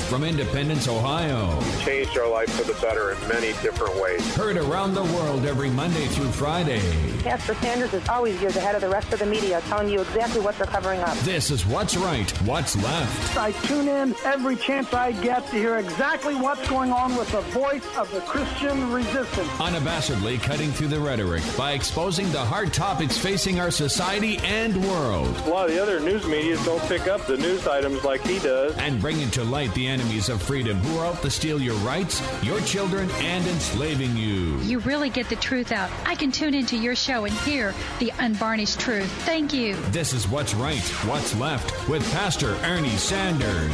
from Independence, Ohio. Changed our life for the better in many different ways. Heard around the world every Monday through Friday. Pastor Sanders is always years ahead of the rest of the media, telling you exactly what they're covering up. This is What's Right, What's Left. I tune in every chance I get to hear exactly what's going on with the voice of the Christian resistance. Unabashedly cutting through the rhetoric by exposing the hard topics facing our society and world. A lot of the other news media don't pick up the news items like he does. And bringing to light the enemies of freedom who are out to steal your rights, your children, and enslaving you. You really get the truth out. I can tune into your show and hear the unvarnished truth. Thank you. This is What's Right, What's Left with Pastor Ernie Sanders.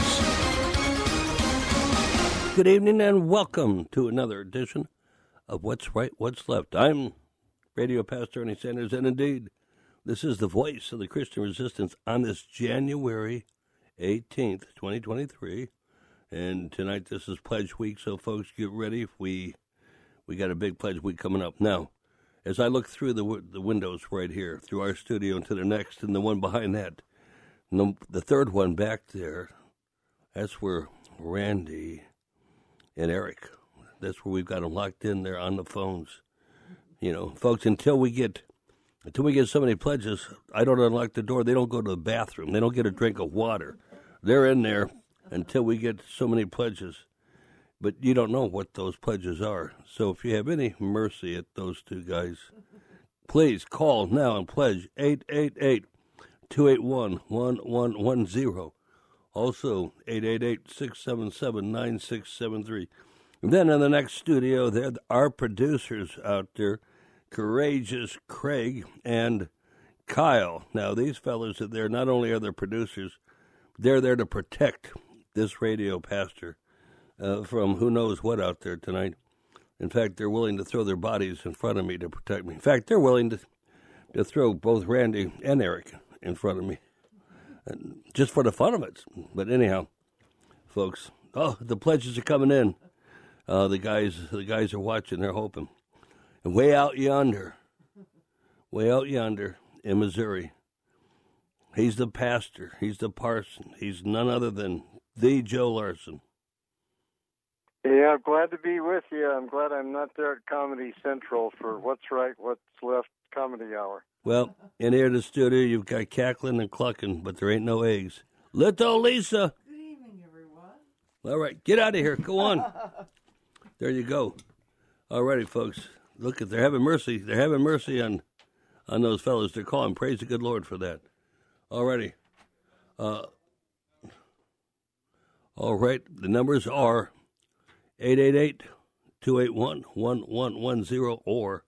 Good evening and welcome to another edition of What's Right, What's Left. I'm Radio Pastor Ernie Sanders, and indeed, this is the voice of the Christian resistance on this January 18th, 2023. And tonight, this is Pledge Week, so folks, get ready. We got a big Pledge Week coming up. Now, as I look through the windows right here, through our studio and to the next, and the one behind that, the third one back there, that's where Randy and Eric, that's where we've got them locked in there on the phones. You know, folks, until we get so many pledges, I don't unlock the door. They don't go to the bathroom. They don't get a drink of water. They're in there until we get so many pledges. But you don't know what those pledges are. So if you have any mercy at those two guys, please call now and pledge 888-281-1110. Also, 888-677-9673. And then in the next studio, there are producers out there, Courageous Craig and Kyle. Now, these fellas, they're not only are they producers, they're there to protect this radio pastor from who knows what out there tonight. In fact, they're willing to throw their bodies in front of me to protect me. In fact, they're willing to throw both Randy and Eric in front of me, just for the fun of it. But anyhow, folks, the pledges are coming in. The guys are watching. They're hoping. And way out yonder in Missouri, he's the pastor. He's the parson. He's none other than the Joe Larson. Yeah, I'm glad to be with you. I'm glad I'm not there at Comedy Central for What's Right, What's Left Comedy Hour. Well, in here in the studio, you've got cackling and clucking, but there ain't no eggs. Little Lisa. Good evening, everyone. All right, get out of here. Go on. There you go. All righty, folks. Look, they're having mercy. They're having mercy on those fellows. They're calling. Praise the good Lord for that. All righty. All right. The numbers are 888-281-1110 or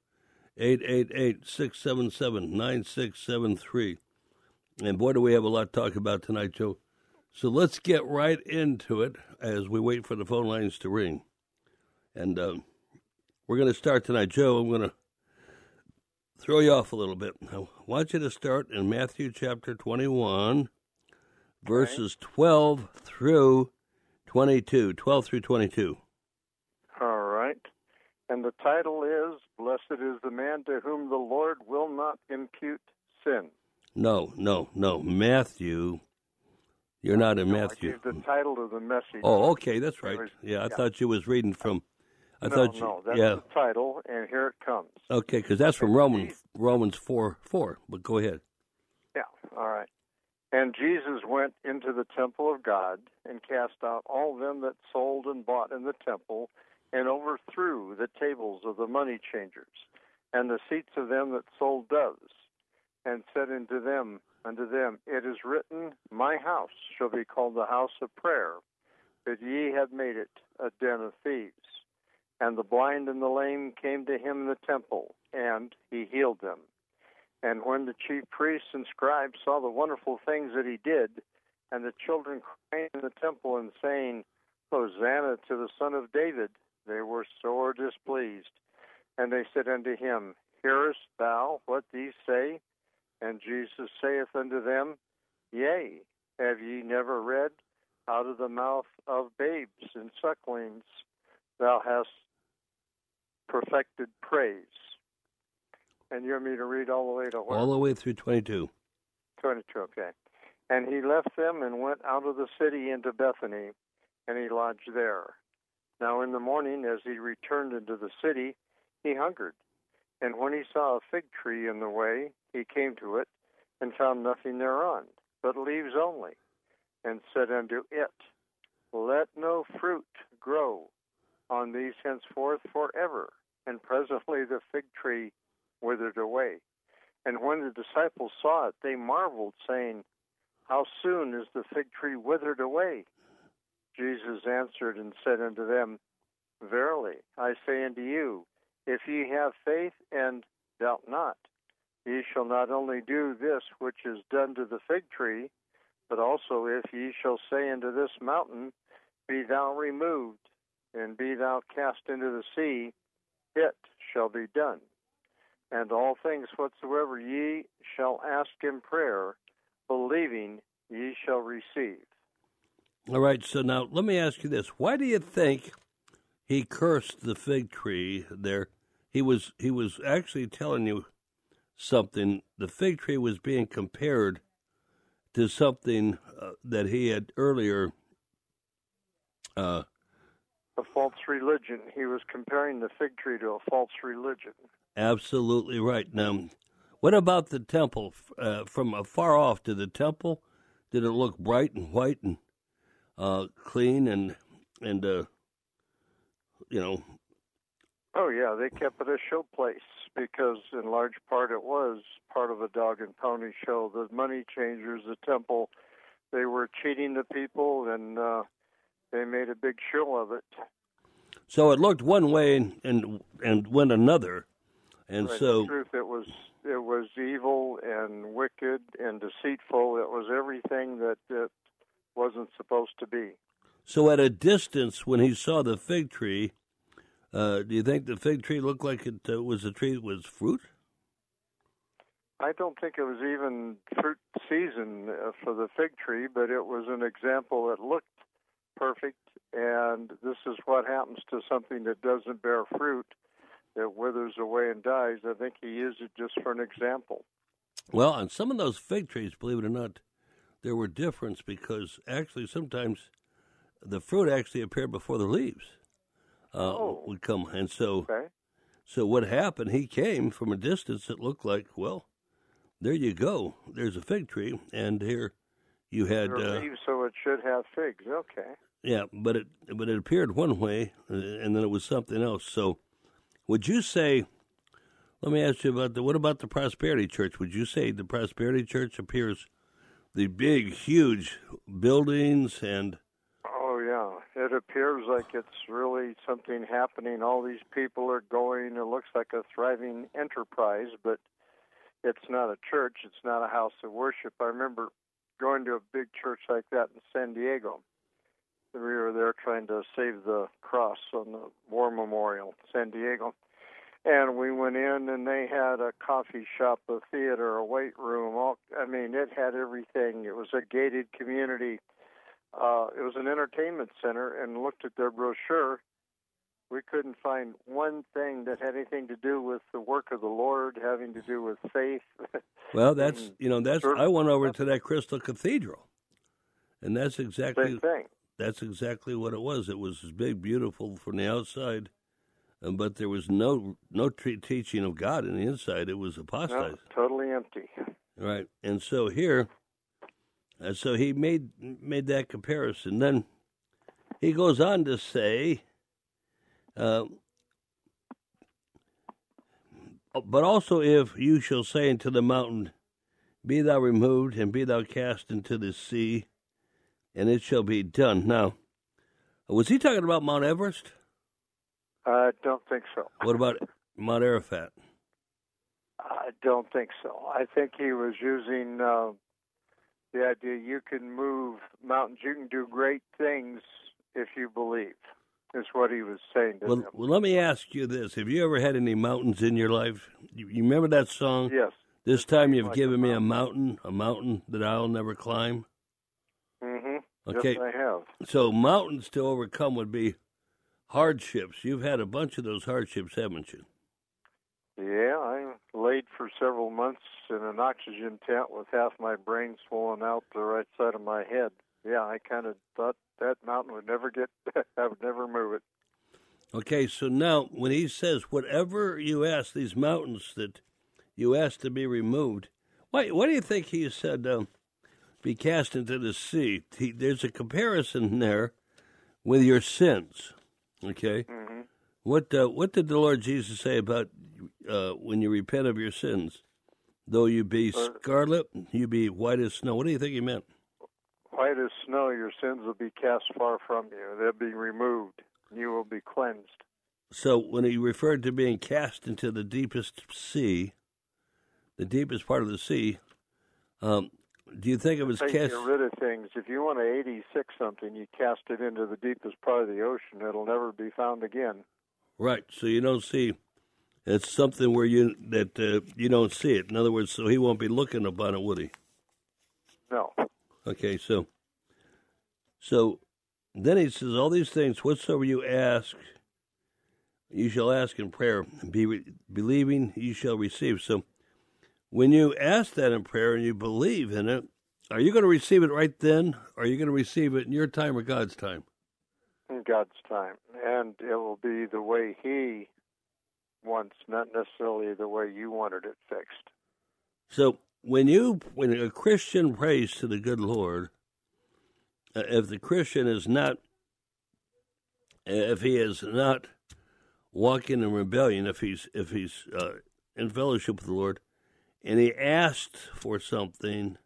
888-677-9673. And boy, do we have a lot to talk about tonight, Joe. So let's get right into it as we wait for the phone lines to ring. And we're going to start tonight. Joe, I'm going to throw you off a little bit. I want you to start in Matthew chapter 21, verses 12 through 22. 12 through 22. All right. And the title is, Blessed is the man to whom the Lord will not impute sin. No. Matthew. You're not in Matthew. I gave the title of the message. Oh, okay, that's right. I thought you was reading from... That's the title, and here it comes. Okay, because that's from Romans 4:4, but go ahead. Yeah, all right. And Jesus went into the temple of God and cast out all them that sold and bought in the temple, and overthrew the tables of the money changers, and the seats of them that sold doves, and said unto them, It is written, My house shall be called the house of prayer, but ye have made it a den of thieves. And the blind and the lame came to him in the temple, and he healed them. And when the chief priests and scribes saw the wonderful things that he did, and the children crying in the temple and saying, Hosanna to the Son of David, they were sore displeased. And they said unto him, Hearest thou what these say? And Jesus saith unto them, Yea, have ye never read, Out of the mouth of babes and sucklings thou hast perfected praise. And you want me to read all the way to where? All the way through 22. 22, okay. And he left them and went out of the city into Bethany, and he lodged there. Now in the morning, as he returned into the city, he hungered. And when he saw a fig tree in the way, he came to it, and found nothing thereon, but leaves only, and said unto it, Let no fruit grow on these henceforth forever. And presently the fig tree withered away. And when the disciples saw it, they marveled, saying, How soon is the fig tree withered away? Jesus answered and said unto them, Verily, I say unto you, if ye have faith and doubt not, ye shall not only do this which is done to the fig tree, but also if ye shall say unto this mountain, Be thou removed, and be thou cast into the sea, it shall be done. And all things whatsoever ye shall ask in prayer, believing, ye shall receive. All right, so now let me ask you this. Why do you think he cursed the fig tree there? He was actually telling you something. The fig tree was being compared to something that he had earlier. A false religion. He was comparing the fig tree to a false religion. Absolutely right. Now, what about the temple? From afar off, did the temple, did it look bright and white and clean and you know? Oh, yeah, they kept it a show place because in large part it was part of a dog and pony show. The money changers, the temple, they were cheating the people, and they made a big show of it. So it looked one way and went another, and right. so the truth, it was evil and wicked and deceitful. It was everything that it wasn't supposed to be. So at a distance, when he saw the fig tree, do you think the fig tree looked like it was a tree that was fruit? I don't think it was even fruit season for the fig tree, but it was an example that looked perfect, and this is what happens to something that doesn't bear fruit, that withers away and dies. I think he used it just for an example. Well, on some of those fig trees, believe it or not, there were difference because actually sometimes the fruit actually appeared before the leaves would come. And so, So what happened, he came from a distance. It looked like, well, there you go. There's a fig tree, and here you had leaves, so it should have figs. Okay. Yeah, but it appeared one way, and then it was something else. So, would you say? Let me ask you about what about the Prosperity Church? Would you say the Prosperity Church appears the big, huge buildings and? Oh yeah, it appears like it's really something happening. All these people are going. It looks like a thriving enterprise, but it's not a church. It's not a house of worship. I remember going to a big church like that in San Diego. We were there trying to save the cross on the war memorial, San Diego. And we went in, and they had a coffee shop, a theater, a weight room. It had everything. It was a gated community. It was an entertainment center, and looked at their brochure. We couldn't find one thing that had anything to do with the work of the Lord, having to do with faith. Well, that's I went over to that Crystal Cathedral, and that's exactly same thing. That's exactly what it was. It was big, beautiful from the outside, but there was no teaching of God in the inside. It was apostate. No, totally empty. Right, and so here, so he made that comparison. Then he goes on to say, but also if you shall say unto the mountain, Be thou removed, and be thou cast into the sea, and it shall be done. Now, was he talking about Mount Everest? I don't think so. What about Mount Arafat? I don't think so. I think he was using the idea you can move mountains, you can do great things if you believe, is what he was saying to them. Well, let me ask you this. Have you ever had any mountains in your life? You remember that song? Yes. This time you've given me a mountain that I'll never climb? Mm-hmm. Okay. Yes, I have. So mountains to overcome would be hardships. You've had a bunch of those hardships, haven't you? Yeah, I laid for several months in an oxygen tent with half my brain swollen out the right side of my head. yeah, I kind of thought that mountain would never I would never move it. Okay, so now when he says, whatever you ask, these mountains that you ask to be removed, why do you think he said, be cast into the sea? There's a comparison there with your sins, okay? Mm-hmm. What did the Lord Jesus say about when you repent of your sins? Though you be scarlet, you be white as snow. What do you think he meant? White as snow, your sins will be cast far from you. They'll be removed. You will be cleansed. So when he referred to being cast into the deepest sea, the deepest part of the sea, do you think it was cast? Get rid of things. If you want to 86 something, you cast it into the deepest part of the ocean. It'll never be found again. Right. So you don't see. It's something where you don't see it. In other words, so he won't be looking upon it, would he? No. Okay, so then he says, all these things, whatsoever you ask, you shall ask in prayer. Believing, you shall receive. So when you ask that in prayer and you believe in it, are you going to receive it right then? Or are you going to receive it in your time or God's time? In God's time. And it will be the way he wants, not necessarily the way you wanted it fixed. So when a Christian prays to the good Lord, if the Christian is not, if he is not walking in rebellion, if he's in fellowship with the Lord, and he asked for something,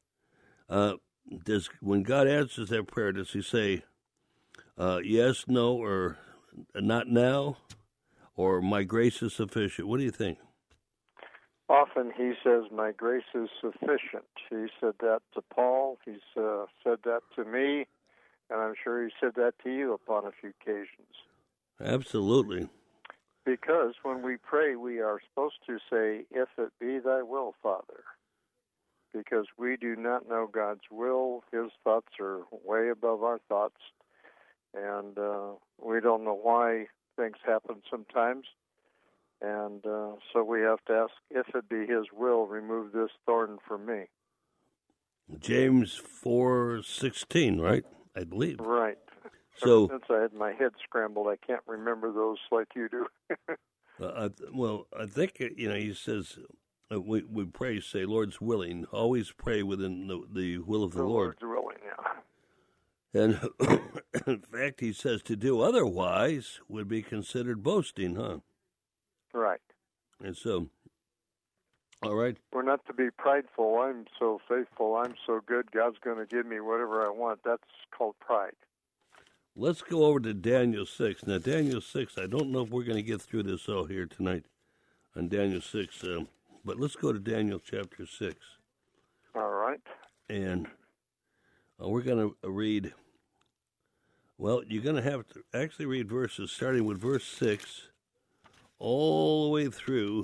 when God answers that prayer, does he say yes, no, or not now, or my grace is sufficient? What do you think? Often he says, my grace is sufficient. He said that to Paul. He's said that to me, and I'm sure he said that to you upon a few occasions. Absolutely. Because when we pray, we are supposed to say, if it be thy will, Father. Because we do not know God's will. His thoughts are way above our thoughts. And we don't know why things happen sometimes. And so we have to ask, if it be his will, remove this thorn from me. James 4:16, right? I believe. Right. So since I had my head scrambled, I can't remember those like you do. I think, he says, we pray, say, Lord's willing. Always pray within the will of the Lord. Lord's willing, yeah. And in fact, he says to do otherwise would be considered boasting, huh? Right. And so, all right. We're not to be prideful. I'm so faithful. I'm so good. God's going to give me whatever I want. That's called pride. Let's go over to Daniel 6. Now, Daniel 6, I don't know if we're going to get through this all here tonight on Daniel 6, but let's go to Daniel chapter 6. All right. And we're going to read, well, you're going to have to actually read verses starting with verse 6 all the way through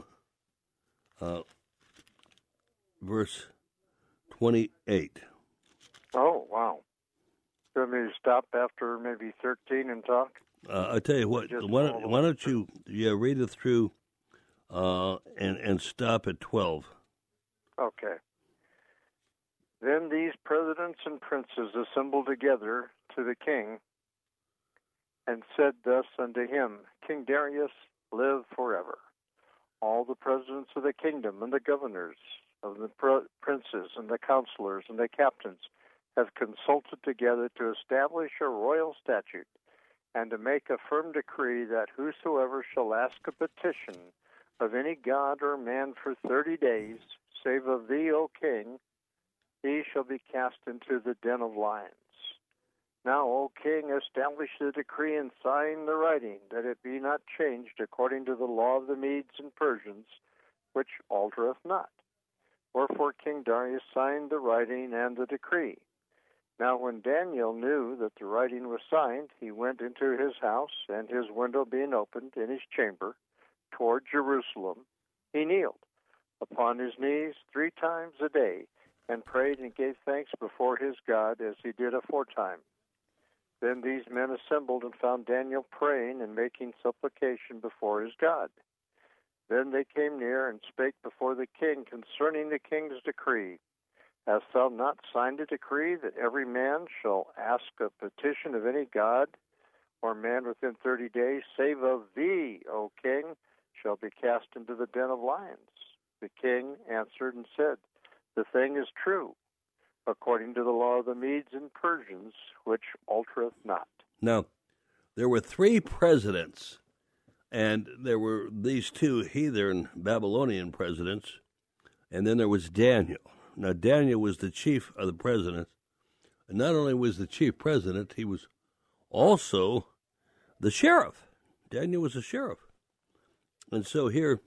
verse 28. Oh, wow. You want me to stop after maybe 13 and talk? I tell you what, why don't you read it through and stop at 12. Okay. Then these presidents and princes assembled together to the king and said thus unto him, King Darius, live forever. All the presidents of the kingdom and the governors of the princes and the counselors and the captains have consulted together to establish a royal statute and to make a firm decree that whosoever shall ask a petition of any god or man for 30 days, save of thee, O king, he shall be cast into the den of lions. Now, O king, establish the decree and sign the writing, that it be not changed according to the law of the Medes and Persians, which altereth not. Wherefore King Darius signed the writing and the decree. Now when Daniel knew that the writing was signed, he went into his house, and his window being opened in his chamber toward Jerusalem, he kneeled upon his knees 3 times a day, and prayed and gave thanks before his God, as he did aforetime. Then these men assembled and found Daniel praying and making supplication before his God. Then they came near and spake before the king concerning the king's decree. Hast thou not signed a decree that every man shall ask a petition of any god or man within 30 days, save of thee, O king, shall be cast into the den of lions? The king answered and said, The thing is true, according to the law of the Medes and Persians, which altereth not. Now, there were 3 presidents, and there were these 2 heathen Babylonian presidents, and then there was Daniel. Now, Daniel was the chief of the presidents, and not only was the chief president, he was also the sheriff. Daniel was a sheriff. And so here,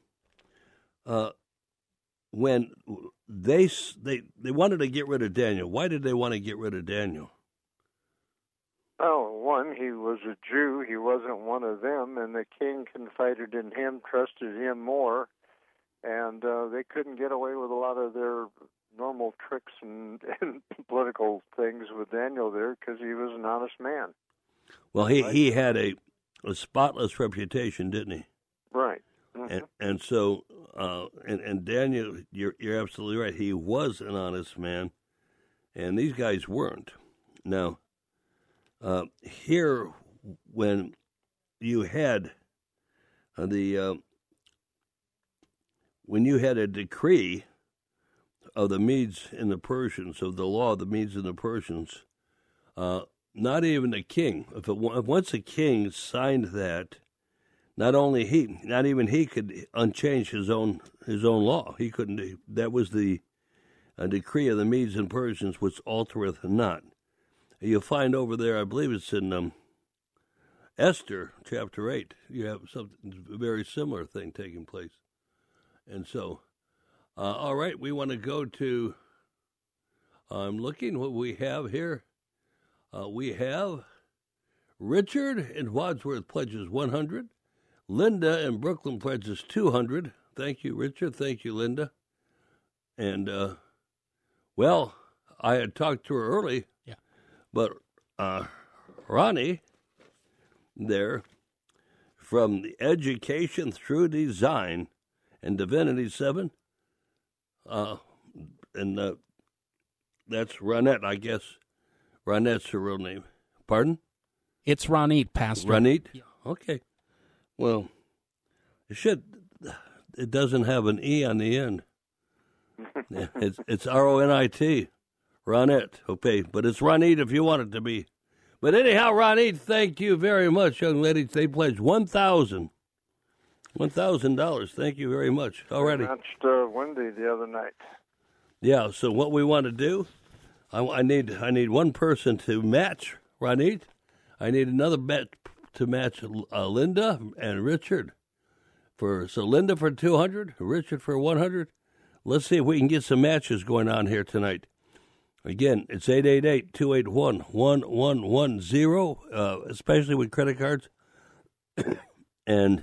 when they wanted to get rid of Daniel, why did they want to get rid of Daniel? Oh, one, he was a Jew. He wasn't one of them, and the king confided in him, trusted him more, and they couldn't get away with a lot of their normal tricks and political things with Daniel there because he was an honest man. Well, he had a spotless reputation, didn't he? Right. Mm-hmm. And so, and Daniel, you're absolutely right. He was an honest man, and these guys weren't. Now, here, when you had when you had a decree of the Medes and the Persians, of the law of the Medes and the Persians, not even the king. If once a king signed that, not even he could unchange his own law. He couldn't. That was the decree of the Medes and Persians, which altereth not. You'll find over there, I believe it's in Esther chapter 8. You have something very similar thing taking place, and so. All right, we want to go to, I'm looking what we have here. We have Richard in Wadsworth pledges 100. Linda in Brooklyn pledges 200. Thank you, Richard. Thank you, Linda. And, well, I had talked to her early. Yeah. But Ronnie there from the Education Through Design and Divinity 7, and that's Ronette, I guess. Ronette's her real name. Pardon? It's Ronit, Pastor. Ronit? Yeah. Okay. Well, it doesn't have an E on the end. It's Ronit. Ronette, okay. But it's Ronit if you want it to be. But anyhow, Ronit, thank you very much, young lady. They pledged $1,000. $1,000. Thank you very much. Alrighty. I matched Wendy the other night. Yeah. So what we want to do, I need one person to match Ronit. I need another bet to match Linda and Richard. So Linda for 200, Richard for 100. Let's see if we can get some matches going on here tonight. Again, it's 888-281-1110, especially with credit cards. And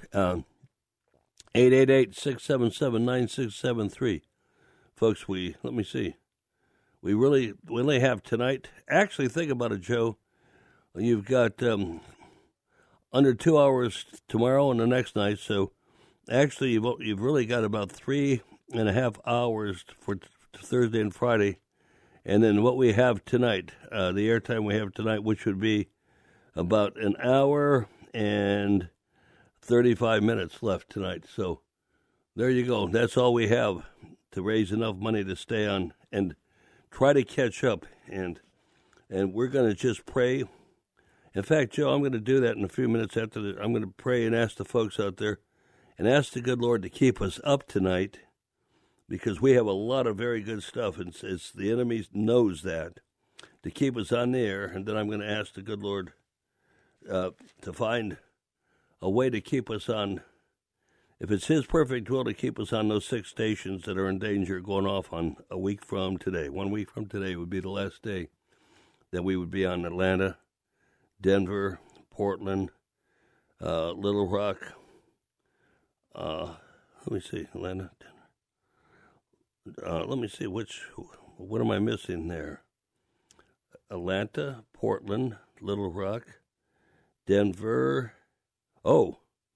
888-677-9673. Folks, let me see. We only have tonight. Actually, think about it, Joe. You've got under 2 hours tomorrow and the next night. So actually, you've really got about 3.5 hours for Thursday and Friday. And then what we have tonight, the airtime we have tonight, which would be about an hour and 35 minutes left tonight. So there you go. That's all we have to raise enough money to stay on and try to catch up. And we're going to just pray. In fact, Joe, I'm going to do that in a few minutes after I'm going to pray and ask the folks out there and ask the good Lord to keep us up tonight, because we have a lot of very good stuff, and it's the enemy knows that, to keep us on the air. And then I'm going to ask the good Lord to find a way to keep us on, if it's His perfect will, to keep us on those 6 stations that are in danger of going off on a week from today. 1 week from today would be the last day that we would be on Atlanta, Denver, Portland, Little Rock. Let me see, Atlanta, Denver. Let me see what am I missing there? Atlanta, Portland, Little Rock, Denver,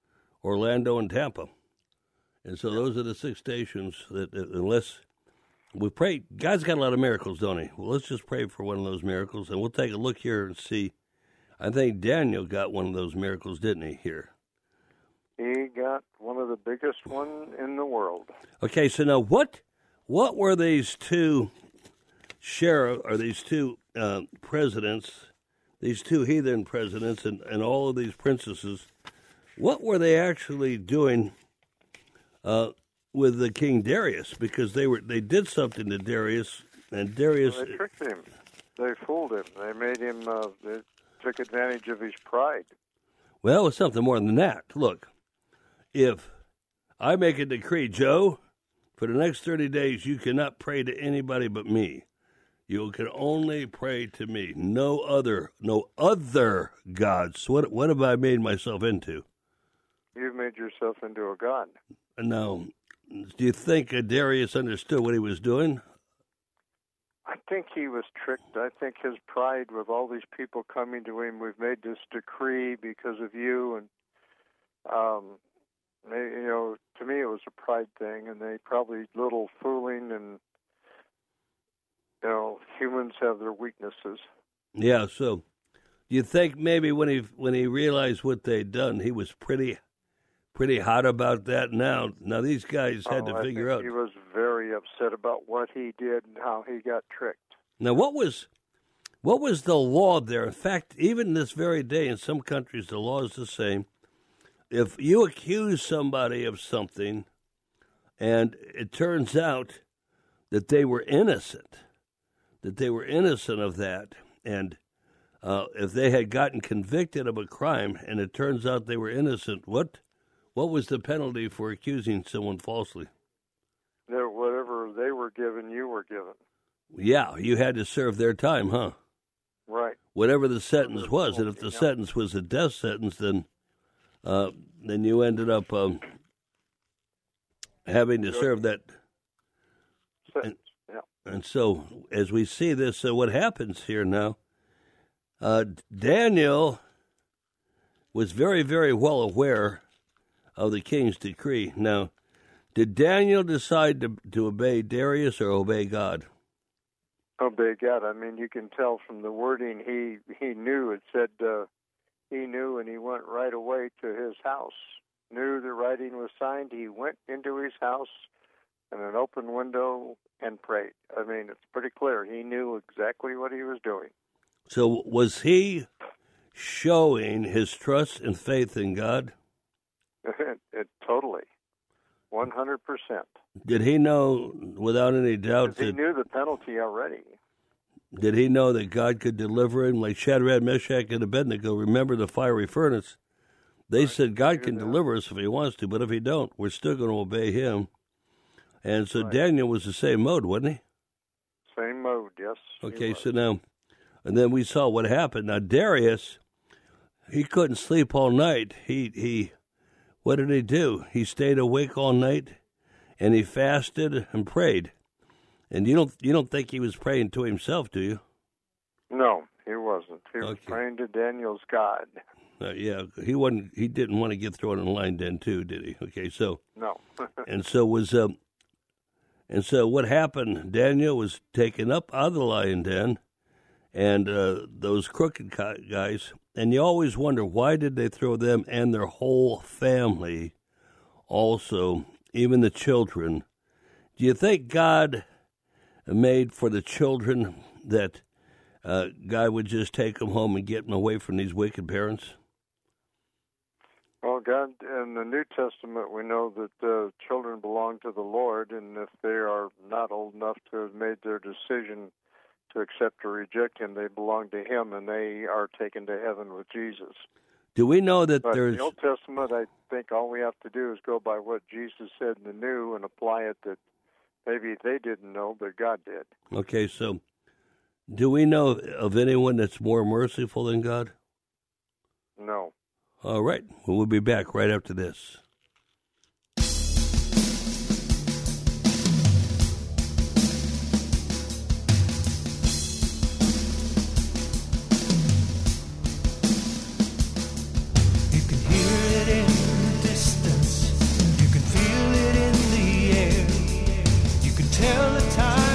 Orlando and Tampa. And so those are the 6 stations that, unless we pray. God's got a lot of miracles, don't he? Well, let's just pray for one of those miracles, and we'll take a look here and see. I think Daniel got one of those miracles, didn't he, here? He got one of the biggest one in the world. Okay, so now what were these two presidents, these two heathen presidents and all of these princesses, what were they actually doing with the King Darius? Because they did something to Darius, and Darius... They tricked him. They fooled him. They made him... They took advantage of his pride. Well, it's something more than that. Look, if I make a decree, Joe, for the next 30 days you cannot pray to anybody but me. You can only pray to me. No other gods. What have I made myself into? You've made yourself into a god. Now, do you think Darius understood what he was doing? I think he was tricked. I think his pride with all these people coming to him, we've made this decree because of you, and to me it was a pride thing, and they probably little fooling, and humans have their weaknesses. Yeah. So, do you think maybe when he realized what they'd done, he was pretty hot about that? Now these guys had to figure out. He was very upset about what he did and how he got tricked. Now, what was the law there? In fact, even this very day in some countries, the law is the same. If you accuse somebody of something, and it turns out that they were innocent of that, and if they had gotten convicted of a crime, and it turns out they were innocent, what was the penalty for accusing someone falsely? Whatever they were given, you were given. Yeah, you had to serve their time, huh? Right. Whatever the sentence was, and if the sentence was a death sentence, then you ended up having to serve that sentence. And so, as we see this, what happens here now? Daniel was very, very well aware of the king's decree. Now, did Daniel decide to obey Darius or obey God? Obey God. I mean, you can tell from the wording he knew. It said he knew, and he went right away to his house. Knew the writing was signed. He went into his house in an open window and prayed. I mean, it's pretty clear. He knew exactly what he was doing. So was he showing his trust and faith in God? Totally. 100%. Did he know without any doubt that... He knew the penalty already. Did he know that God could deliver him like Shadrach, Meshach, and Abednego? Remember the fiery furnace? They said God can deliver us if he wants to, but if he don't, we're still going to obey him. And so Daniel was the same mode, wasn't he? Same mode, yes. Okay, so now, and then we saw what happened. Now, Darius, he couldn't sleep all night. He what did he do? He stayed awake all night, and he fasted and prayed. And you don't think he was praying to himself, do you? No, he wasn't. He was praying to Daniel's God. Yeah, he wasn't. He didn't want to get thrown in line then, too, did he? Okay, so no. And so what happened? Daniel was taken up out of the lion den, and those crooked guys. And you always wonder, why did they throw them and their whole family, also, even the children? Do you think God made for the children that God would just take them home and get them away from these wicked parents? Well, God, in the New Testament, we know that children belong to the Lord, and if they are not old enough to have made their decision to accept or reject him, they belong to him, and they are taken to heaven with Jesus. Do we know that In the Old Testament, I think all we have to do is go by what Jesus said in the New and apply it that maybe they didn't know, but God did. Okay, so do we know of anyone that's more merciful than God? No. All right. Well, we'll be back right after this. You can hear it in the distance. You can feel it in the air. You can tell the time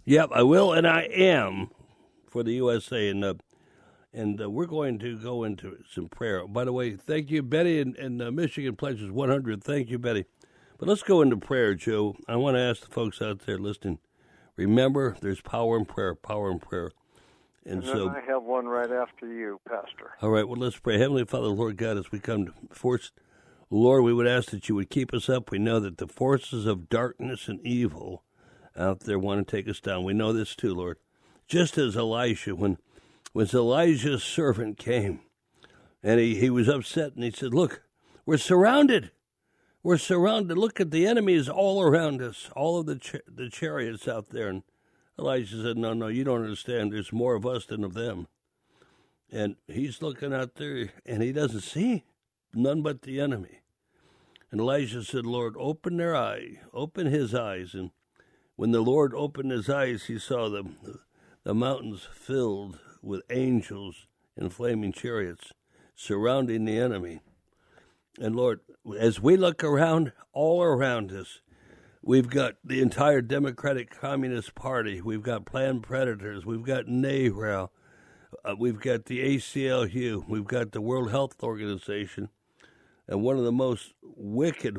Yep, I will, and I am for the USA, and we're going to go into some prayer. By the way, thank you, Betty, and Michigan pledges 100. Thank you, Betty. But let's go into prayer, Joe. I want to ask the folks out there listening, remember, there's power in prayer, power in prayer. And so I have one right after you, Pastor. All right, well, let's pray. Heavenly Father, Lord God, as we come to force, Lord, we would ask that you would keep us up. We know that the forces of darkness and evil out there want to take us down. We know this too, Lord. Just as Elisha, when Elijah's servant came, and he was upset, and he said, look, we're surrounded. We're surrounded. Look at the enemies all around us, all of the chariots out there. And Elijah said, no, you don't understand. There's more of us than of them. And he's looking out there, and he doesn't see none but the enemy. And Elijah said, Lord, open his eyes. And when the Lord opened his eyes, he saw the mountains filled with angels in flaming chariots surrounding the enemy. And Lord, as we look around, all around us, we've got the entire Democratic Communist Party. We've got Planned Predators. We've got NARAL. We've got the ACLU. We've got the World Health Organization. And one of the most wicked,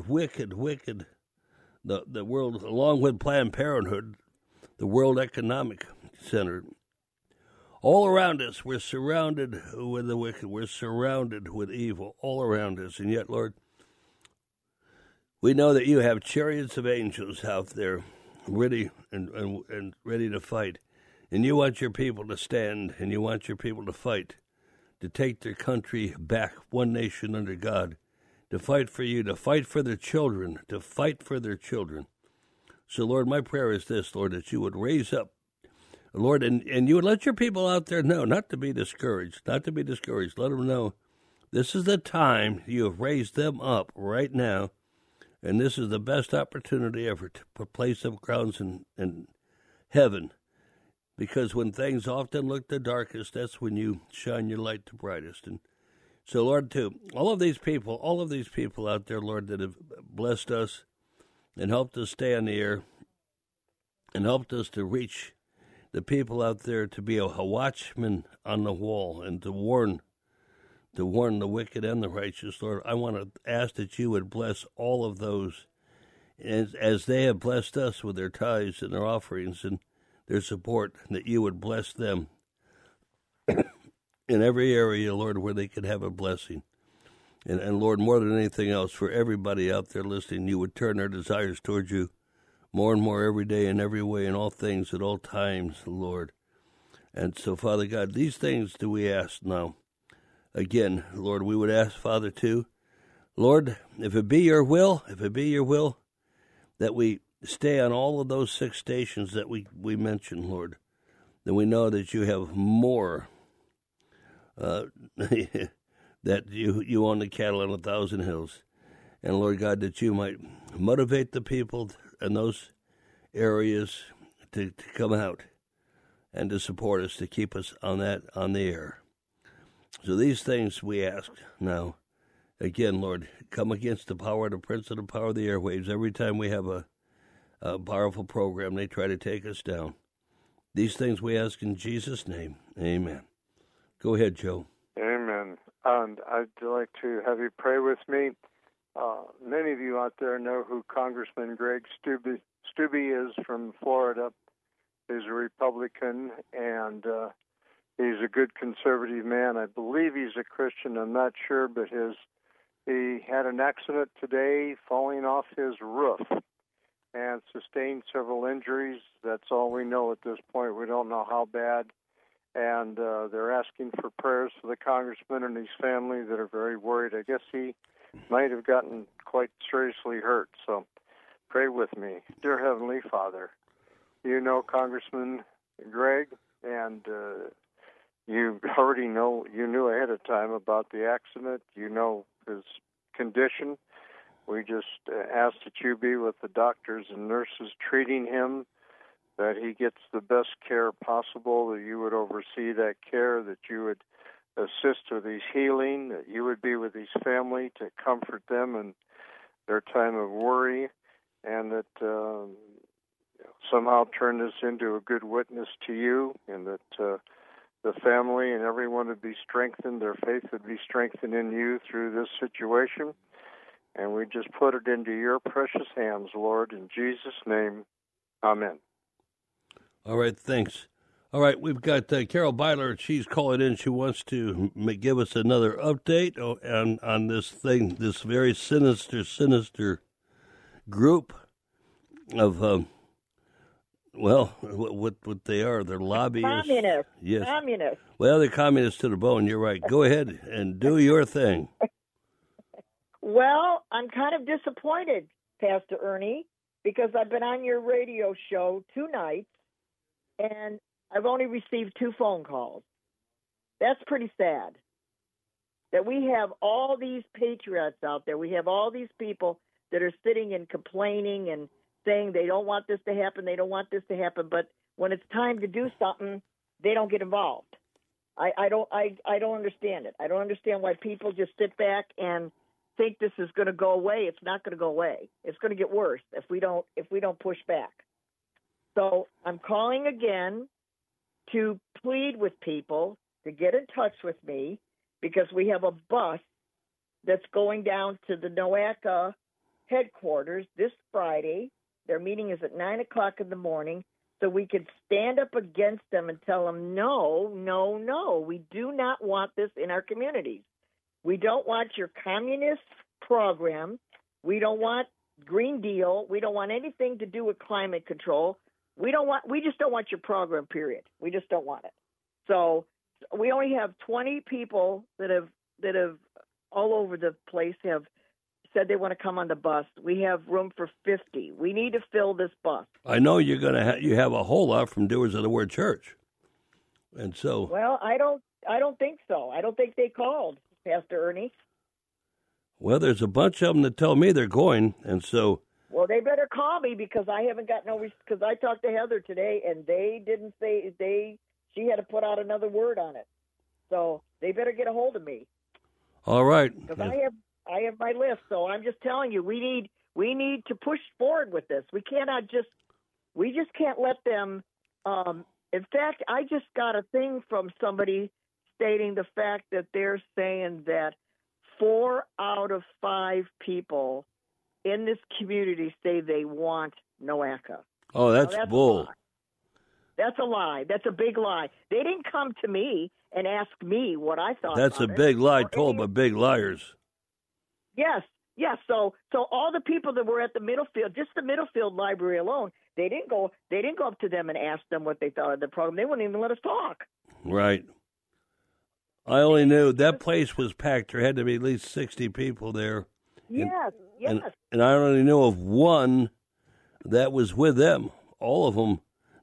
the world, along with Planned Parenthood, the World Economic Center. All around us, we're surrounded with the wicked. We're surrounded with evil all around us. And yet, Lord, we know that you have chariots of angels out there ready and ready to fight. And you want your people to stand, and you want your people to fight, to take their country back, one nation under God, to fight for you, to fight for their children, to fight for their children. So, Lord, my prayer is this, Lord, that you would raise up, Lord, and you would let your people out there know not to be discouraged, Let them know this is the time you have raised them up right now, and this is the best opportunity ever to place them crowns in heaven. Because when things often look the darkest, that's when you shine your light the brightest. And so, Lord, too, all of these people out there, Lord, that have blessed us and helped us stay on the air and helped us to reach the people out there, to be a watchman on the wall and to warn the wicked and the righteous, Lord. I want to ask that you would bless all of those as they have blessed us with their tithes and their offerings and their support, that you would bless them in every area, Lord, where they could have a blessing. And Lord, more than anything else, for everybody out there listening, you would turn their desires towards you more and more every day in every way in all things at all times, Lord. And so, Father God, these things do we ask now. Again, Lord, we would ask, Father, too, Lord, if it be your will, that we stay on all of those 6 stations that we mentioned, Lord, then we know that you have more, that you own the cattle on 1,000 hills. And, Lord God, that you might motivate the people in those areas to come out and to support us, to keep us on the air. So these things we ask now. Again, Lord, come against the power, the prince of the power of the airwaves. Every time we have a powerful program, they try to take us down. These things we ask in Jesus' name. Amen. Go ahead, Joe. Amen. And I'd like to have you pray with me. Many of you out there know who Congressman Greg Steube is from Florida. He's a Republican, and he's a good conservative man. I believe he's a Christian. I'm not sure, but he had an accident today falling off his roof and sustained several injuries. That's all we know at this point. We don't know how bad. And they're asking for prayers for the congressman and his family that are very worried. I guess he might have gotten quite seriously hurt. So pray with me. Dear Heavenly Father, you know Congressman Greg, and you already know, you knew ahead of time about the accident. You know his condition. We just ask that you be with the doctors and nurses treating him, that he gets the best care possible, that you would oversee that care, that you would assist with his healing, that you would be with his family to comfort them in their time of worry, and that somehow turn this into a good witness to you, and that the family and everyone would be strengthened, their faith would be strengthened in you through this situation. And we just put it into your precious hands, Lord, in Jesus' name. Amen. All right, thanks. All right, we've got Carol Byler. She's calling in. She wants to give us another update on this thing, this very sinister group of, what they are. They're lobbyists. Communists. Yes. Communists. Well, they're communists to the bone. You're right. Go ahead and do your thing. Well, I'm kind of disappointed, Pastor Ernie, because I've been on your radio show 2 nights, and I've only received 2 phone calls. That's pretty sad. That we have all these patriots out there. We have all these people that are sitting and complaining and saying they don't want this to happen, they don't want this to happen, but when it's time to do something, they don't get involved. I don't understand it. I don't understand why people just sit back and think this is going to go away. It's not going to go away. It's going to get worse if we don't push back. So I'm calling again to plead with people to get in touch with me, because we have a bus that's going down to the NOACA headquarters this Friday. Their meeting is at 9 o'clock in the morning, so we could stand up against them and tell them, no, we do not want this in our communities. We don't want your communist program. We don't want Green Deal. We don't want anything to do with climate control. We just don't want your program, period. We just don't want it. So we only have 20 people that have all over the place have said they want to come on the bus. We have room for 50. We need to fill this bus. I know you're going to you have a whole lot from Doers of the Word Church. And so, well, I don't think so. I don't think they called, Pastor Ernie. Well, there's a bunch of them that tell me they're going, and so. Well, they better call me, because I haven't got because I talked to Heather today, and they didn't say she had to put out another word on it. So they better get a hold of me. All right. Because I have my list. So I'm just telling you, we need to push forward with this. We just can't let them. In fact, I just got a thing from somebody stating the fact that they're saying that 4 out of 5 people in this community say they want NOACA. Oh, that's bull. That's a lie. That's a big lie. They didn't come to me and ask me what I thought. That's a big lie told by big liars. Yes. So all the people that were at the Middlefield, just the Middlefield Library alone, they didn't go up to them and ask them what they thought of the program. They wouldn't even let us talk. Right. I only knew that place was packed. There had to be at least 60 people there. Yes. And I only knew of one that was with them. All of them,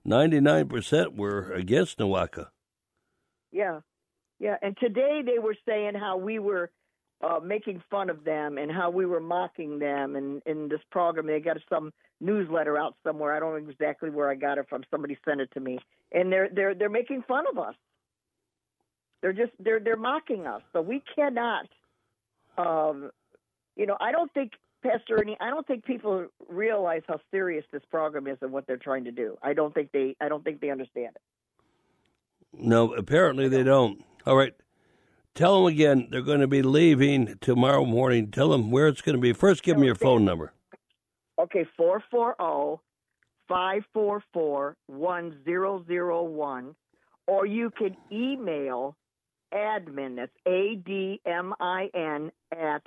99% were against NOACA. Yeah. And today they were saying how we were making fun of them and how we were mocking them. And in this program, they got some newsletter out somewhere. I don't know exactly where I got it from. Somebody sent it to me, and they're making fun of us. They're mocking us. So we cannot. I don't think, Pastor Ernie, I don't think people realize how serious this program is and what they're trying to do. I don't think they understand it. No, apparently they don't. All right. Tell them again, they're going to be leaving tomorrow morning. Tell them where it's going to be. First, give them your phone number. Okay, 440-544-1001. Or you can email admin, that's ADMIN, at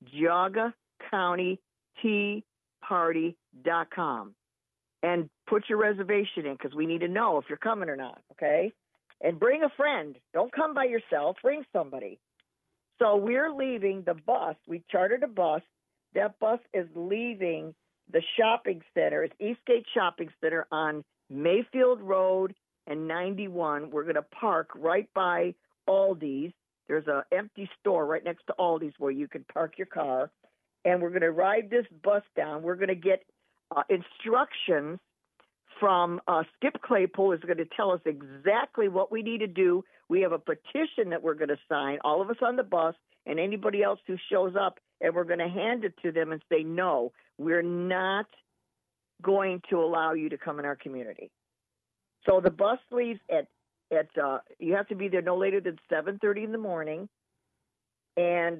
JagaCountyTeaParty.com. And put your reservation in, because we need to know if you're coming or not, okay? And bring a friend. Don't come by yourself. Bring somebody. So we're leaving the bus. We chartered a bus. That bus is leaving the shopping center. It's Eastgate Shopping Center on Mayfield Road and 91. We're going to park right by Aldi's. There's an empty store right next to Aldi's where you can park your car. And we're going to ride this bus down. We're going to get instructions from Skip Claypool is going to tell us exactly what we need to do. We have a petition that we're going to sign, all of us on the bus and anybody else who shows up, and we're going to hand it to them and say, no, we're not going to allow you to come in our community. So the bus leaves at you have to be there no later than 7:30 in the morning, and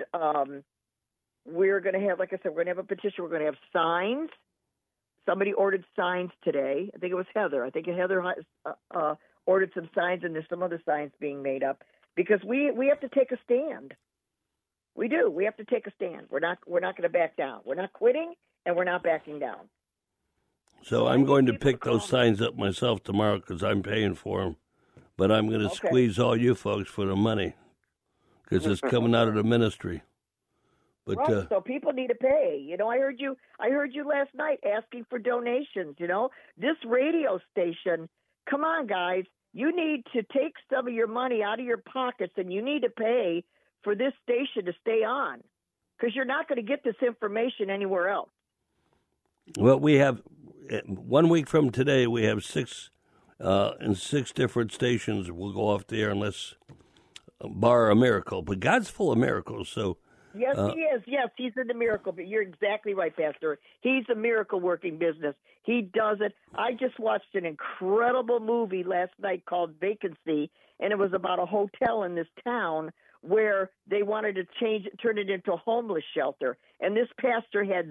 we're going to have, like I said, we're going to have a petition. We're going to have signs. Somebody ordered signs today. I think it was Heather. I think Heather ordered some signs, and there's some other signs being made up because we have to take a stand. We do. We have to take a stand. We're not going to back down. We're not quitting, and we're not backing down. So I'm going to pick those signs up myself tomorrow because I'm paying for them. But I'm going to squeeze all you folks for the money because it's coming out of the ministry. But right, so people need to pay. You know, I heard you last night asking for donations. You know, this radio station. Come on, guys. You need to take some of your money out of your pockets, and you need to pay for this station to stay on because you're not going to get this information anywhere else. Well, we have 1 week from today. We have 6 different stations will go off the air unless bar a miracle. But God's full of miracles, so. Yes, he is. Yes, he's in the miracle. But you're exactly right, Pastor. He's a miracle-working business. He does it. I just watched an incredible movie last night called Vacancy, and it was about a hotel in this town where they wanted to turn it into a homeless shelter. And this pastor had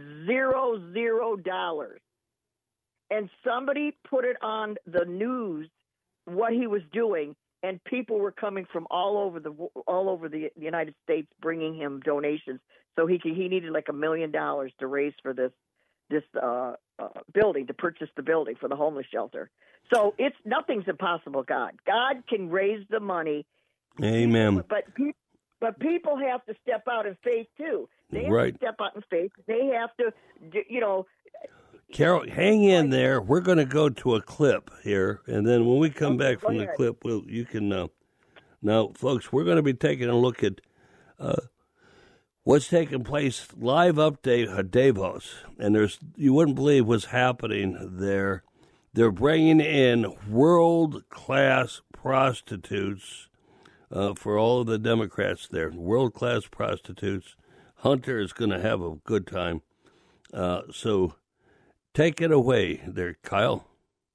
$0 and somebody put it on the news what he was doing, and people were coming from all over the United States bringing him donations. So he needed like $1 million to raise for this building, to purchase the building for the homeless shelter. So nothing's impossible. God can raise the money. Amen. But people have to step out in faith too. They have to step out in faith. They have to, you know. Carol, hang in there. We're going to go to a clip here, and then when we come back from the clip, you can now, folks, we're going to be taking a look at what's taking place, live update at Davos, and you wouldn't believe what's happening there. They're bringing in world-class prostitutes for all of the Democrats there, world-class prostitutes. Hunter is going to have a good time. So take it away there, Kyle.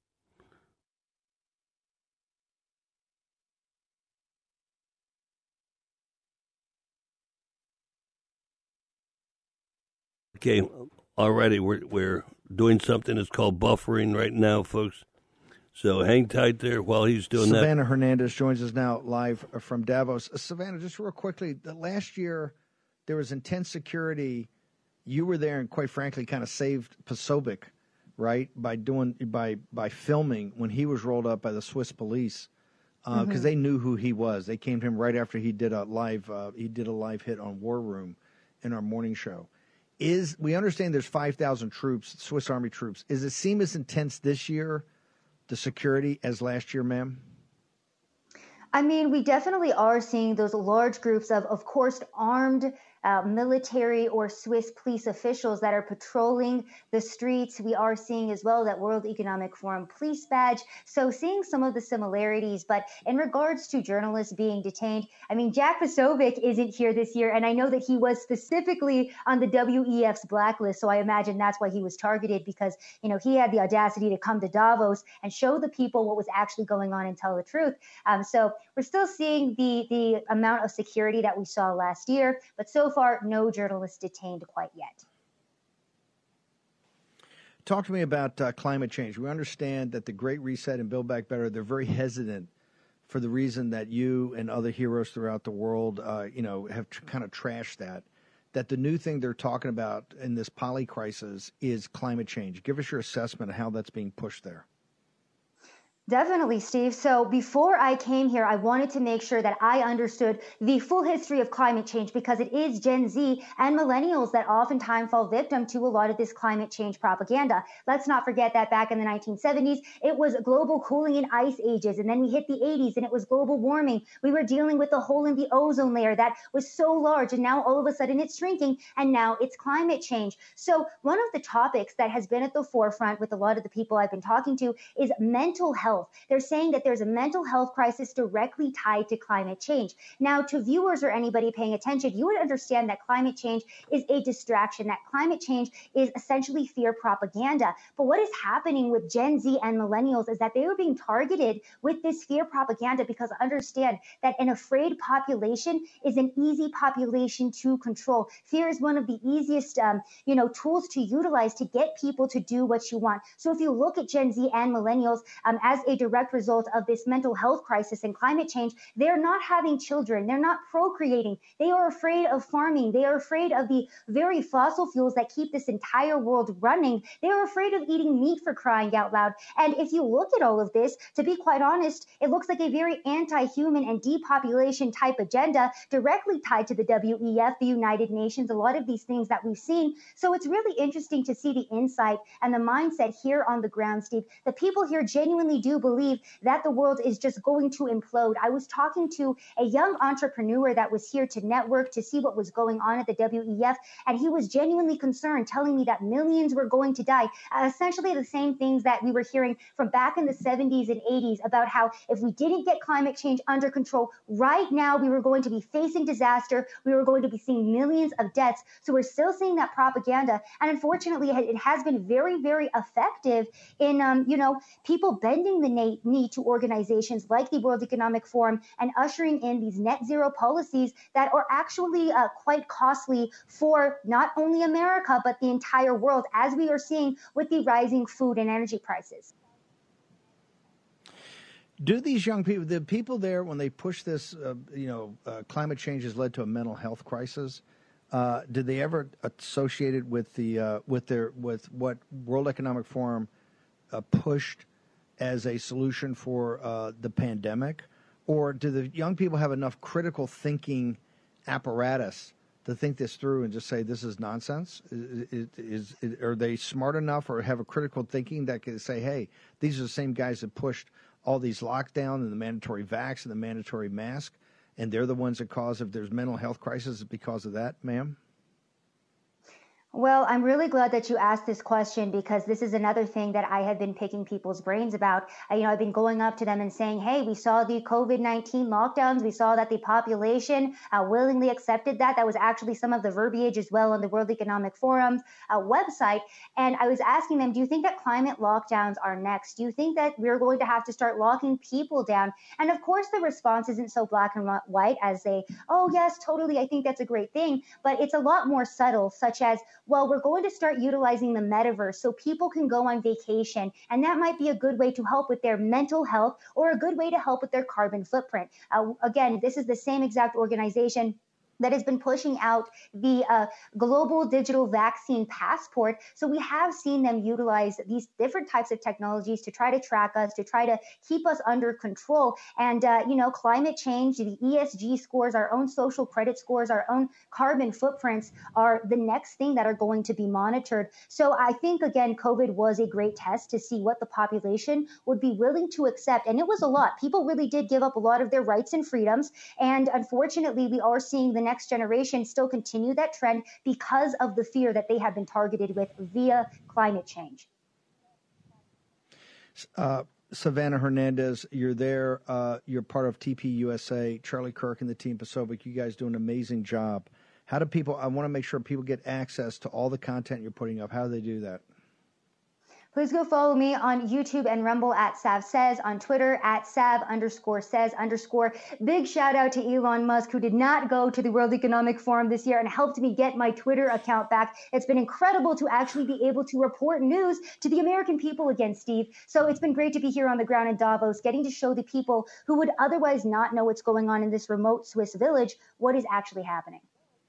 Okay, already we're doing something that's called buffering right now, folks. So hang tight there while he's doing that. Savannah Hernandez joins us now live from Davos. Savannah, just real quickly, last year there was intense security. You were there and, quite frankly, kind of saved Posobiec, right, by filming when he was rolled up by the Swiss police because they knew who he was. They came to him right after he did a live hit on War Room in our morning show. We understand there's 5,000 troops, Swiss Army troops. Is it seem as intense this year, the security, as last year, ma'am? I mean, we definitely are seeing those large groups of course, armed military or Swiss police officials that are patrolling the streets. We are seeing as well that World Economic Forum police badge. So seeing some of the similarities. But in regards to journalists being detained, I mean, Jack Posobiec isn't here this year. And I know that he was specifically on the WEF's blacklist. So I imagine that's why he was targeted because, you know, he had the audacity to come to Davos and show the people what was actually going on and tell the truth. So we're still seeing the amount of security that we saw last year. But so far, no journalists detained quite yet. Talk to me about climate change. We understand that the Great Reset and Build Back Better, they're very hesitant for the reason that you and other heroes throughout the world, have kind of trashed that the new thing they're talking about in this poly crisis is climate change. Give us your assessment of how that's being pushed there. Definitely, Steve. So before I came here, I wanted to make sure that I understood the full history of climate change because it is Gen Z and millennials that oftentimes fall victim to a lot of this climate change propaganda. Let's not forget that back in the 1970s, it was global cooling and ice ages. And then we hit the 80s and it was global warming. We were dealing with the hole in the ozone layer that was so large. And now all of a sudden it's shrinking. And now it's climate change. So one of the topics that has been at the forefront with a lot of the people I've been talking to is mental health. health. They're saying that there's a mental health crisis directly tied to climate change. Now, to viewers or anybody paying attention, you would understand that climate change is a distraction, that climate change is essentially fear propaganda. But what is happening with Gen Z and millennials is that they are being targeted with this fear propaganda, because understand that an afraid population is an easy population to control. Fear is one of the easiest, tools to utilize to get people to do what you want. So if you look at Gen Z and millennials as a direct result of this mental health crisis and climate change, they're not having children. They're not procreating. They are afraid of farming. They are afraid of the very fossil fuels that keep this entire world running. They are afraid of eating meat, for crying out loud. And if you look at all of this, to be quite honest, it looks like a very anti-human and depopulation type agenda directly tied to the WEF, the United Nations, a lot of these things that we've seen. So it's really interesting to see the insight and the mindset here on the ground, Steve. The people here genuinely do believe that the world is just going to implode. I was talking to a young entrepreneur that was here to network to see what was going on at the WEF, and he was genuinely concerned, telling me that millions were going to die. Essentially the same things that we were hearing from back in the 70s and 80s about how if we didn't get climate change under control right now, we were going to be facing disaster. We were going to be seeing millions of deaths. So we're still seeing that propaganda. And unfortunately, it has been very, very effective in, people bending the knee to organizations like the World Economic Forum and ushering in these net zero policies that are actually quite costly for not only America, but the entire world, as we are seeing with the rising food and energy prices. Do these young people, the people there, when they push this, climate change has led to a mental health crisis? Did they ever associate it with with what World Economic Forum pushed as a solution for the pandemic, or do the young people have enough critical thinking apparatus to think this through and just say this is nonsense? Are they smart enough or have a critical thinking that can say, hey, these are the same guys that pushed all these lockdown and the mandatory vax and the mandatory mask, and they're the ones that cause, if there's mental health crisis, because of that, ma'am? Well, I'm really glad that you asked this question, because this is another thing that I have been picking people's brains about. I've been going up to them and saying, hey, we saw the COVID-19 lockdowns. We saw that the population willingly accepted that. That was actually some of the verbiage as well on the World Economic Forum's website. And I was asking them, do you think that climate lockdowns are next? Do you think that we're going to have to start locking people down? And of course, the response isn't so black and white as they, oh, yes, totally, I think that's a great thing. But it's a lot more subtle, such as, well, we're going to start utilizing the metaverse so people can go on vacation, and that might be a good way to help with their mental health or a good way to help with their carbon footprint. Again, this is the same exact organization that has been pushing out the global digital vaccine passport. So we have seen them utilize these different types of technologies to try to track us, to try to keep us under control. And, climate change, the ESG scores, our own social credit scores, our own carbon footprints are the next thing that are going to be monitored. So I think, again, COVID was a great test to see what the population would be willing to accept. And it was a lot. People really did give up a lot of their rights and freedoms. And unfortunately, we are seeing the next generation still continue that trend because of the fear that they have been targeted with via climate change. Savannah Hernandez, you're there. You're part of TPUSA, Charlie Kirk and the team Posobiec. You guys do an amazing job. How do people, I want to make sure people get access to all the content you're putting up. How do they do that? Please go follow me on YouTube and Rumble at Sav Says, on Twitter at Sav_Says_. Big shout out to Elon Musk, who did not go to the World Economic Forum this year and helped me get my Twitter account back. It's been incredible to actually be able to report news to the American people again, Steve. So it's been great to be here on the ground in Davos, getting to show the people who would otherwise not know what's going on in this remote Swiss village what is actually happening.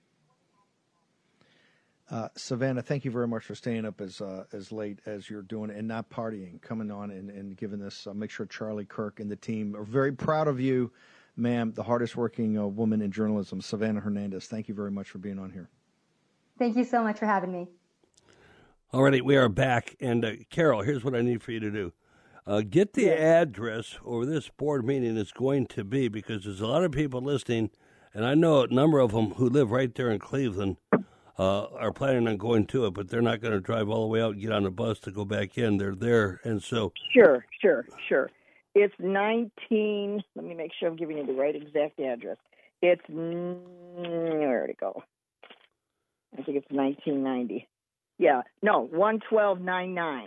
Savannah, thank you very much for staying up as late as you're doing and not partying, coming on and giving this. Make sure Charlie Kirk and the team are very proud of you, ma'am, the hardest working woman in journalism, Savannah Hernandez. Thank you very much for being on here. Thank you so much for having me. All righty, we are back. And Carol, here's what I need for you to do. Get the address where this board meeting is going to be, because there's a lot of people listening, and I know a number of them who live right there in Cleveland are planning on going to it, but they're not going to drive all the way out and get on a bus to go back in. They're there, and so... Sure. It's 19. Let me make sure I'm giving you the right exact address. It's where'd it go? I think it's 1990. Yeah, no, 11299.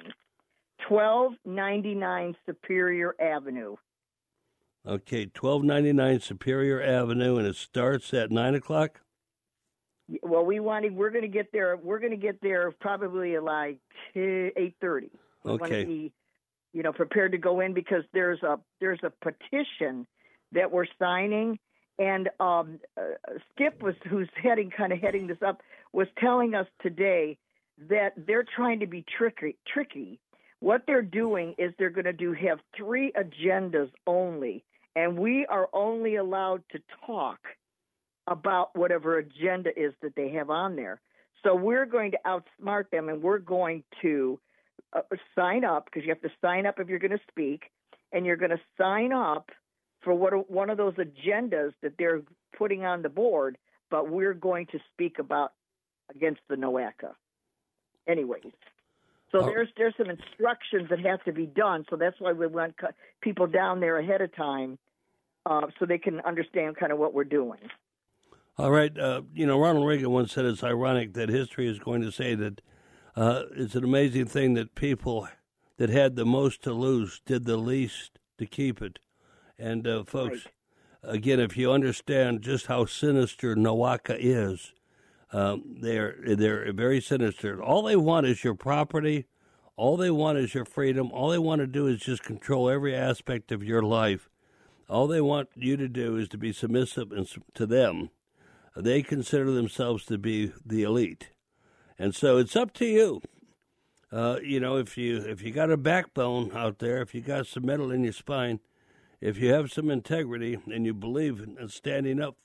1299 Superior Avenue. Okay, 1299 Superior Avenue, and it starts at 9 o'clock? Well, we're going to get there. We're going to get there probably like 8:30. We want to be, prepared to go in because there's a petition that we're signing, and Skip who's heading this up, was telling us today that they're trying to be tricky. What they're doing is they're going to have 3 agendas only, and we are only allowed to talk about whatever agenda is that they have on there. So we're going to outsmart them, and we're going to sign up, because you have to sign up if you're going to speak, and you're going to sign up for one of those agendas that they're putting on the board, but we're going to speak about against the NOACA. Anyways. So there's some instructions that have to be done, so that's why we want people down there ahead of time so they can understand kind of what we're doing. All right. Ronald Reagan once said it's ironic that history is going to say that it's an amazing thing that people that had the most to lose did the least to keep it. And, folks, right. Again, if you understand just how sinister NOACA is, they're very sinister. All they want is your property. All they want is your freedom. All they want to do is just control every aspect of your life. All they want you to do is to be submissive to them. They consider themselves to be the elite. And so it's up to you. If you got a backbone out there, if you got some metal in your spine, if you have some integrity and you believe in standing up,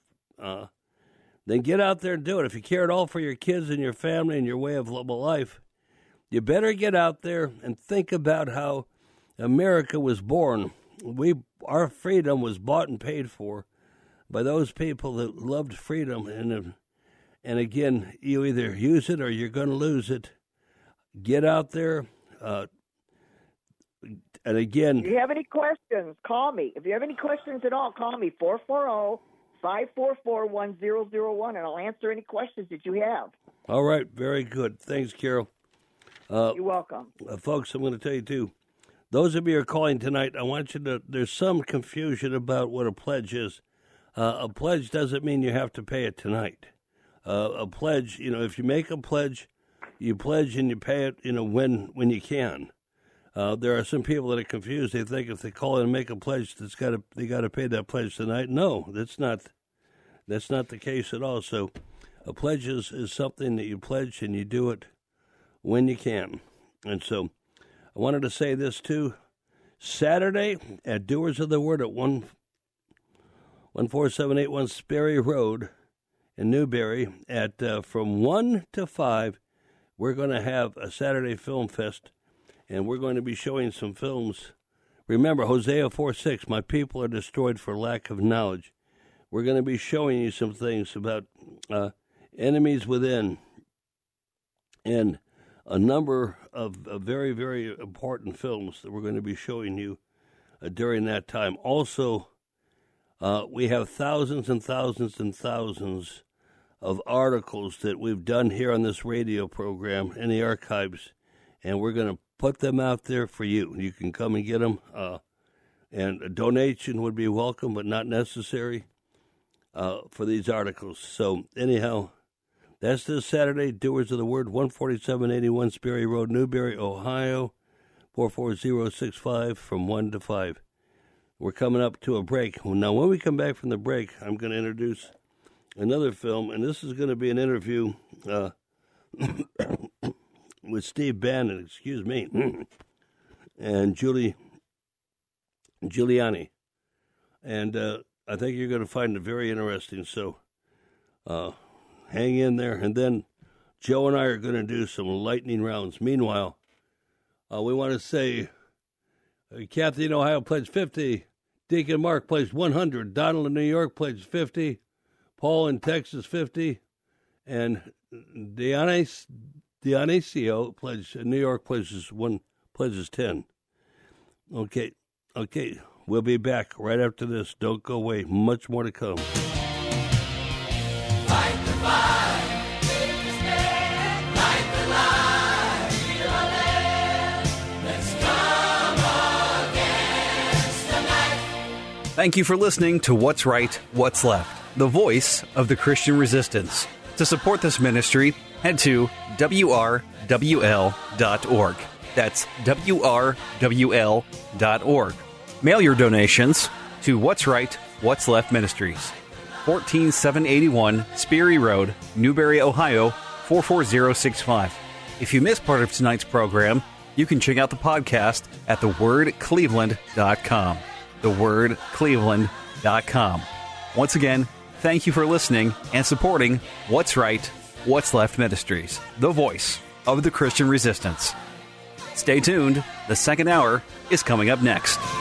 then get out there and do it. If you care at all for your kids and your family and your way of life, you better get out there and think about how America was born. Our freedom was bought and paid for by those people that loved freedom. And again, you either use it or you're going to lose it. Get out there. And again, if you have any questions, call me. If you have any questions at all, call me, 440-544-1001, and I'll answer any questions that you have. All right. Very good. Thanks, Carol. You're welcome. Folks, I'm going to tell you, too, those of you who are calling tonight, I want you to, there's some confusion about what a pledge is. A pledge doesn't mean you have to pay it tonight. A pledge, if you make a pledge, you pledge and you pay it, when you can. There are some people that are confused. They think if they call in and make a pledge, they got to pay that pledge tonight. No, that's not the case at all. So, a pledge is something that you pledge and you do it when you can. And so, I wanted to say this too. Saturday at Doers of the Word at 14781 Sperry Road in Newberry at from 1 to 5, we're going to have a Saturday Film Fest. And we're going to be showing some films. Remember, Hosea 4:6, my people are destroyed for lack of knowledge. We're going to be showing you some things about enemies within and a number of very, very important films that we're going to be showing you during that time. Also, we have thousands and thousands and thousands of articles that we've done here on this radio program in the archives, and we're going to put them out there for you. You can come and get them, and a donation would be welcome, but not necessary for these articles. So anyhow, that's this Saturday, Doers of the Word, 14781 Sperry Road, Newberry, Ohio, 44065 from 1 to 5. We're coming up to a break. Now, when we come back from the break, I'm going to introduce another film, and this is going to be an interview with Steve Bannon, and Giuliani. And I think you're going to find it very interesting. So hang in there. And then Joe and I are going to do some lightning rounds. Meanwhile, we want to say Kathy in Ohio pledged 50. Deacon Mark pledged 100. Donald in New York pledged 50. Paul in Texas 50. And Dionisio pledged, New York pledges 10. Okay. We'll be back right after this. Don't go away. Much more to come. Fight the fight, take the stand, light the light, heal our land. Let's come against the night. Thank you for listening to What's Right, What's Left, the voice of the Christian resistance. To support this ministry, head to WRWL.org. That's WRWL.org. Mail your donations to What's Right, What's Left Ministries, 14781 Sperry Road, Newberry, Ohio, 44065. If you missed part of tonight's program, you can check out the podcast at thewordcleveland.com. Thewordcleveland.com. Once again, thank you for listening and supporting What's Right, What's Left Ministries, the voice of the Christian resistance. Stay tuned. The second hour is coming up next.